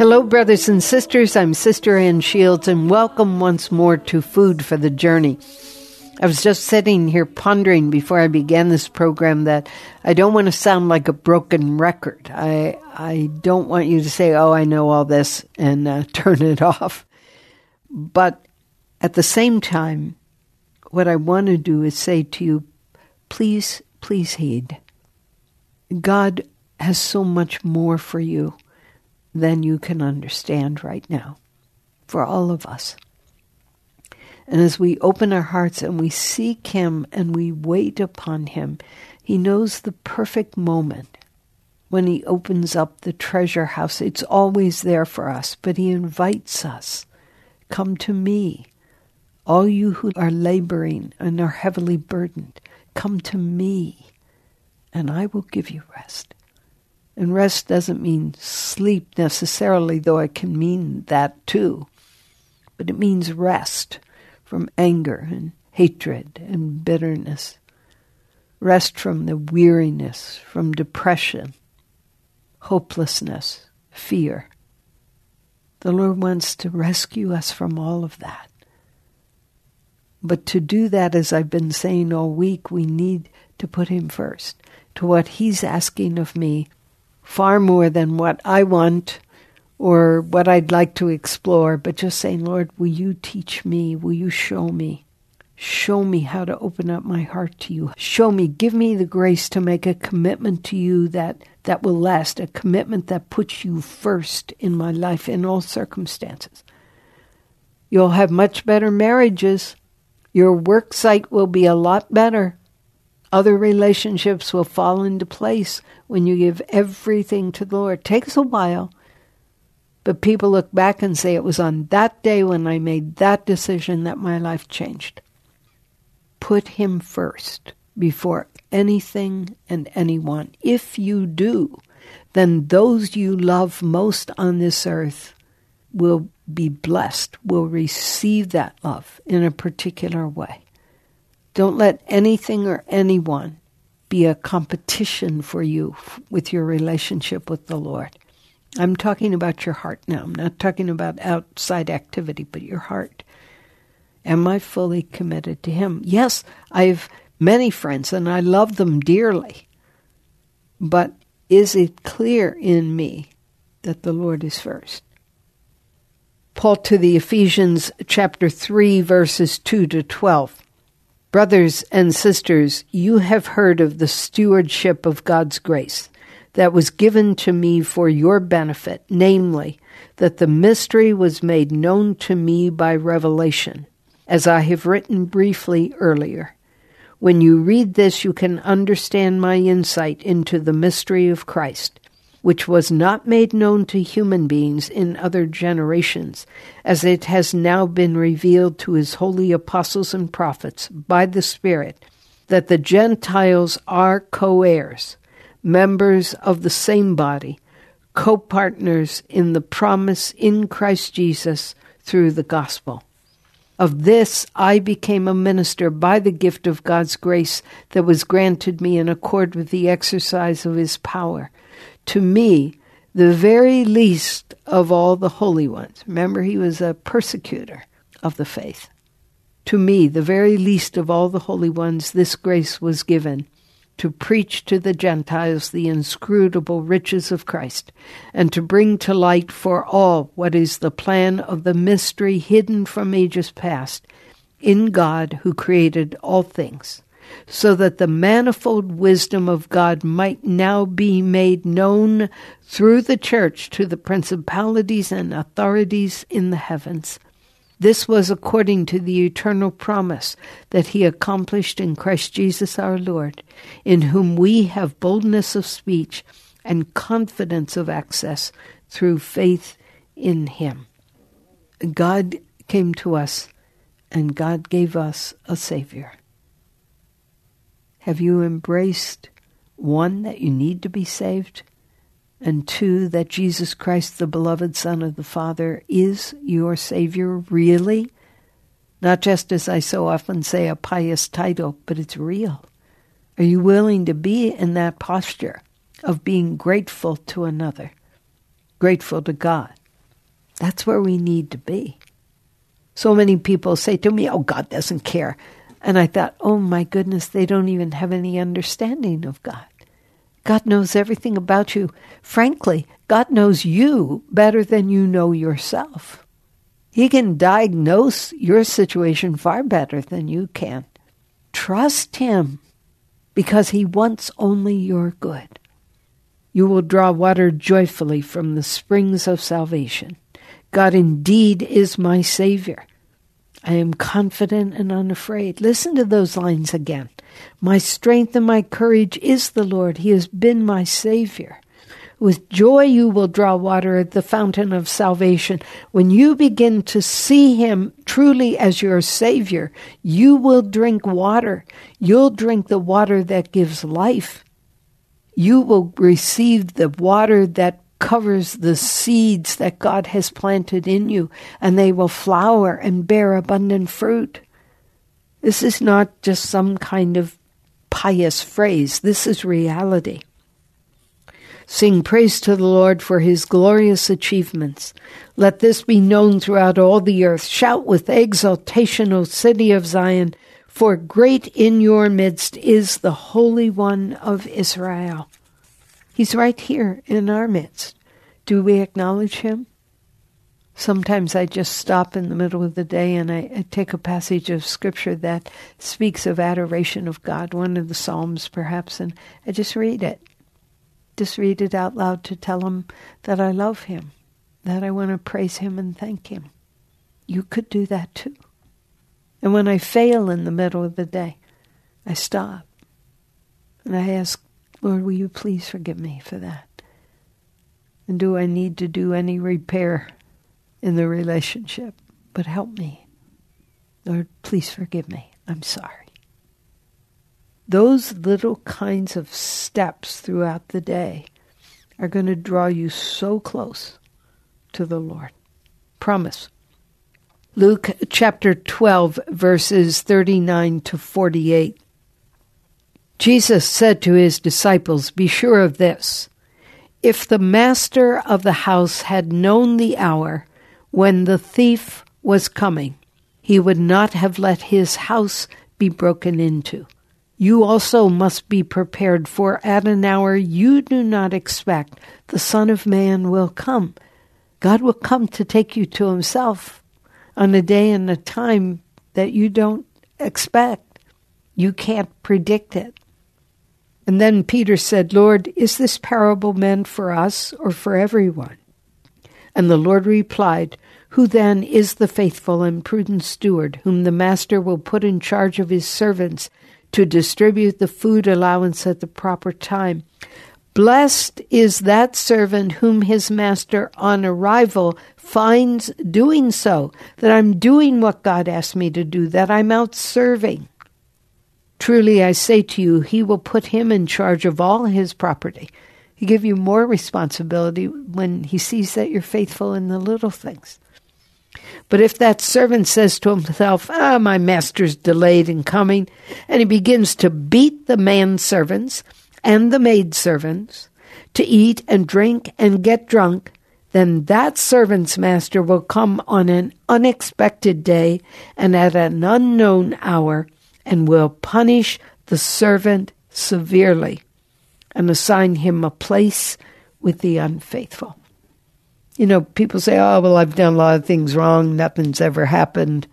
Hello, brothers and sisters. I'm Sister Ann Shields, and welcome once more to Food for the Journey. I was just sitting here pondering before I began this program that I don't want to sound like a broken record. I don't want you to say, oh, I know all this, and turn it off. But at the same time, what I want to do is say to you, please heed. God has so much more for you than you can understand right now, for all of us. And as we open our hearts and we seek Him and we wait upon Him, He knows the perfect moment when He opens up the treasure house. It's always there for us, but He invites us. Come to me, all you who are laboring and are heavily burdened. Come to me, and I will give you rest. And rest doesn't mean sleep necessarily, though it can mean that too. But it means rest from anger and hatred and bitterness. Rest from the weariness, from depression, hopelessness, fear. The Lord wants to rescue us from all of that. But to do that, as I've been saying all week, we need to put Him first. To what He's asking of me, far more than what I want or what I'd like to explore, but just saying, Lord, will you teach me? Will you show me? Show me how to open up my heart to you. Show me, give me the grace to make a commitment to you that will last, a commitment that puts you first in my life in all circumstances. You'll have much better marriages. Your work site will be a lot better. Other relationships will fall into place when you give everything to the Lord. It takes a while, but people look back and say, it was on that day when I made that decision that my life changed. Put Him first before anything and anyone. If you do, then those you love most on this earth will be blessed, will receive that love in a particular way. Don't let anything or anyone be a competition for you with your relationship with the Lord. I'm talking about your heart now. I'm not talking about outside activity, but your heart. Am I fully committed to Him? Yes, I have many friends and I love them dearly. But is it clear in me that the Lord is first? Paul to the Ephesians chapter 3, verses 2 to 12. Brothers and sisters, you have heard of the stewardship of God's grace that was given to me for your benefit, namely, that the mystery was made known to me by revelation, as I have written briefly earlier. When you read this, you can understand my insight into the mystery of Christ, which was not made known to human beings in other generations, as it has now been revealed to His holy apostles and prophets by the Spirit, that the Gentiles are co-heirs, members of the same body, co-partners in the promise in Christ Jesus through the gospel. Of this I became a minister by the gift of God's grace that was granted me in accord with the exercise of His power. To me, the very least of all the holy ones. Remember, he was a persecutor of the faith. To me, the very least of all the holy ones, this grace was given, to preach to the Gentiles the inscrutable riches of Christ, and to bring to light for all what is the plan of the mystery hidden from ages past in God who created all things, so that the manifold wisdom of God might now be made known through the church to the principalities and authorities in the heavens. This was according to the eternal promise that He accomplished in Christ Jesus our Lord, in whom we have boldness of speech and confidence of access through faith in Him. God came to us, and God gave us a Savior. Have you embraced, one, that you need to be saved, and two, that Jesus Christ, the beloved Son of the Father, is your Savior really? Not just, as I so often say, a pious title, but it's real. Are you willing to be in that posture of being grateful to another, grateful to God That's where we need to be. So many people say to me, oh, God doesn't care. And I thought, oh my goodness, they don't even have any understanding of God. God knows everything about you. Frankly, God knows you better than you know yourself. He can diagnose your situation far better than you can. Trust him, because he wants only your good. You will draw water joyfully from the springs of salvation. God indeed is my Savior. I am confident and unafraid. Listen to those lines again. My strength and my courage is the Lord. He has been my Savior. With joy you will draw water at the fountain of salvation. When you begin to see him truly as your Savior, you will drink water. You'll drink the water that gives life. You will receive the water that covers the seeds that God has planted in you, and they will flower and bear abundant fruit. This is not just some kind of pious phrase. This is reality. Sing praise to the Lord for his glorious achievements. Let this be known throughout all the earth. Shout with exultation, O city of Zion, for great in your midst is the Holy One of Israel. He's right here in our midst. Do we acknowledge him? Sometimes I just stop in the middle of the day and I take a passage of scripture that speaks of adoration of God, one of the Psalms perhaps, and I just read it. Just read it out loud to tell him that I love him, that I want to praise him and thank him. You could do that too. And when I fail in the middle of the day, I stop and I ask, Lord, will you please forgive me for that? And do I need to do any repair in the relationship? But help me. Lord, please forgive me. I'm sorry. Those little kinds of steps throughout the day are going to draw you so close to the Lord. Promise. Luke chapter 12, verses 39 to 48. Jesus said to his disciples, be sure of this. If the master of the house had known the hour when the thief was coming, he would not have let his house be broken into. You also must be prepared, for at an hour you do not expect the Son of Man will come. God will come to take you to himself on a day and a time that you don't expect. You can't predict it. And then Peter said, Lord, is this parable meant for us or for everyone? And the Lord replied, who then is the faithful and prudent steward, whom the master will put in charge of his servants to distribute the food allowance at the proper time? Blessed is that servant whom his master on arrival finds doing so, that I'm doing what God asked me to do, that I'm out serving. Truly I say to you, he will put him in charge of all his property. He'll give you more responsibility when he sees that you're faithful in the little things. But if that servant says to himself, my master's delayed in coming, and he begins to beat the manservants and the maidservants, to eat and drink and get drunk, then that servant's master will come on an unexpected day and at an unknown hour, and will punish the servant severely and assign him a place with the unfaithful. You know, people say, oh, well, I've done a lot of things wrong. Nothing's ever happened.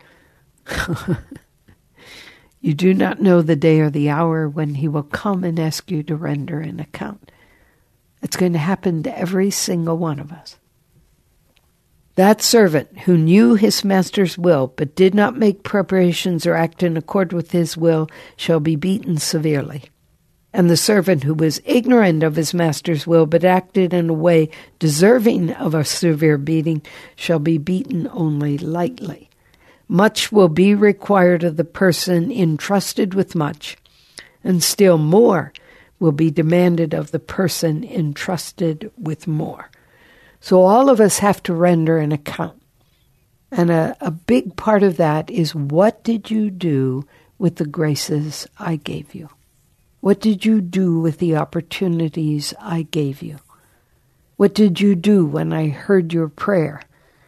You do not know the day or the hour when he will come and ask you to render an account. It's going to happen to every single one of us. That servant who knew his master's will, but did not make preparations or act in accord with his will, shall be beaten severely. And the servant who was ignorant of his master's will, but acted in a way deserving of a severe beating, shall be beaten only lightly. Much will be required of the person entrusted with much, and still more will be demanded of the person entrusted with more. So all of us have to render an account. And a big part of that is, what did you do with the graces I gave you? What did you do with the opportunities I gave you? What did you do when I heard your prayer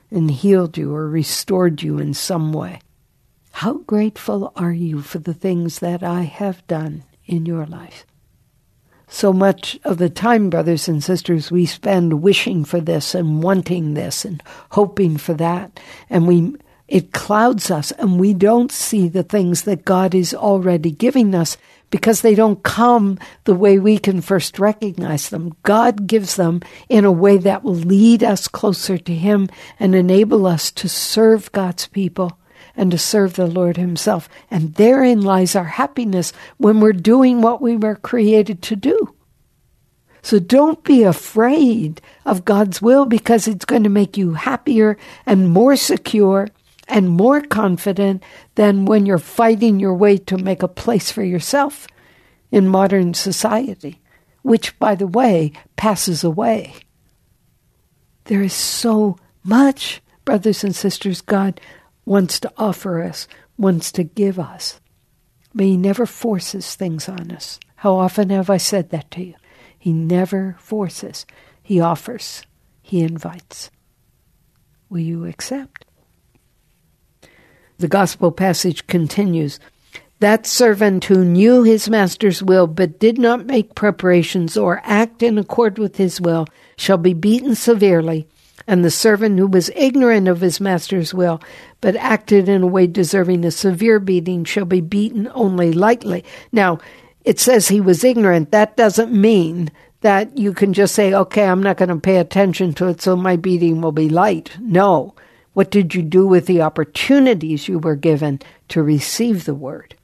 and healed you or restored you in some way. How grateful are you for the things that I have done in your life? So much of the time, brothers and sisters, we spend wishing for this and wanting this and hoping for that. And it clouds us, and we don't see the things that God is already giving us because they don't come the way we can first recognize them. God gives them in a way that will lead us closer to Him and enable us to serve God's people and to serve the Lord Himself. And therein lies our happiness when we're doing what we were created to do. So don't be afraid of God's will, because it's going to make you happier and more secure and more confident than when you're fighting your way to make a place for yourself in modern society, which, by the way, passes away. There is so much, brothers and sisters, God wants to offer us, wants to give us. But He never forces things on us. How often have I said that to you? He never forces. He offers. He invites. Will you accept? The gospel passage continues. That servant who knew his master's will but did not make preparations or act in accord with his will shall be beaten severely. And the servant who was ignorant of his master's will, but acted in a way deserving a severe beating, shall be beaten only lightly. Now, it says he was ignorant. That doesn't mean that you can just say, okay, I'm not going to pay attention to it, so my beating will be light. No. What did you do with the opportunities you were given to receive the word?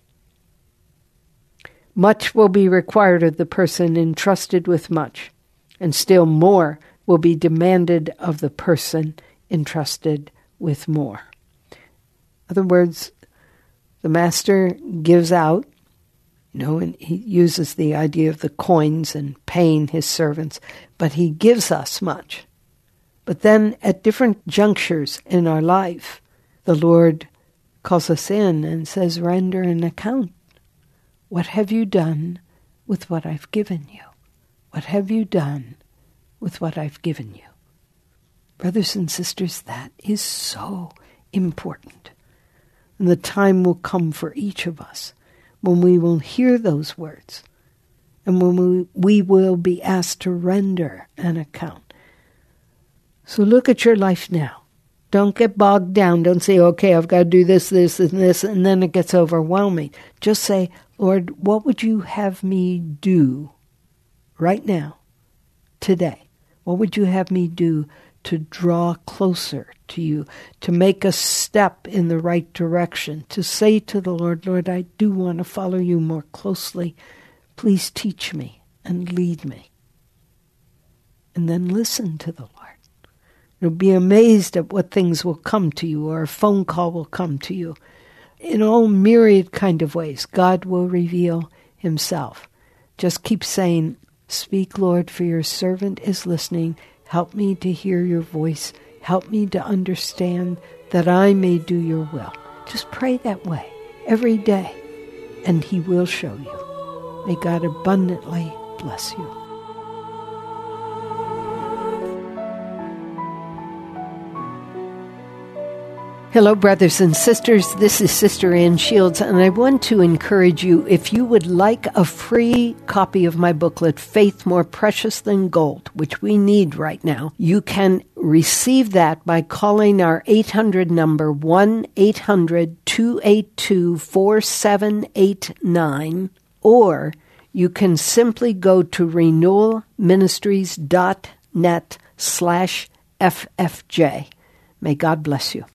Much will be required of the person entrusted with much, and still more will be demanded of the person entrusted with more. In other words, the master gives out, and he uses the idea of the coins and paying his servants, but he gives us much. But then at different junctures in our life, the Lord calls us in and says, render an account. What have you done with what I've given you? What have you done with what I've given you? Brothers and sisters, that is so important. And the time will come for each of us when we will hear those words and when we will be asked to render an account. So look at your life now. Don't get bogged down. Don't say, okay, I've got to do this, this, and this, and then it gets overwhelming. Just say, Lord, what would you have me do right now, today? What would you have me do to draw closer to you, to make a step in the right direction, to say to the Lord, Lord, I do want to follow you more closely. Please teach me and lead me. And then listen to the Lord. You'll be amazed at what things will come to you, or a phone call will come to you. In all myriad kind of ways, God will reveal Himself. Just keep saying, speak, Lord, for your servant is listening. Help me to hear your voice. Help me to understand that I may do your will. Just pray that way every day, and He will show you. May God abundantly bless you. Hello, brothers and sisters. This is Sister Ann Shields, and I want to encourage you, if you would like a free copy of my booklet, Faith More Precious Than Gold, which we need right now, you can receive that by calling our 800 number, 1-800-282-4789, or you can simply go to renewalministries.net/FFJ. May God bless you.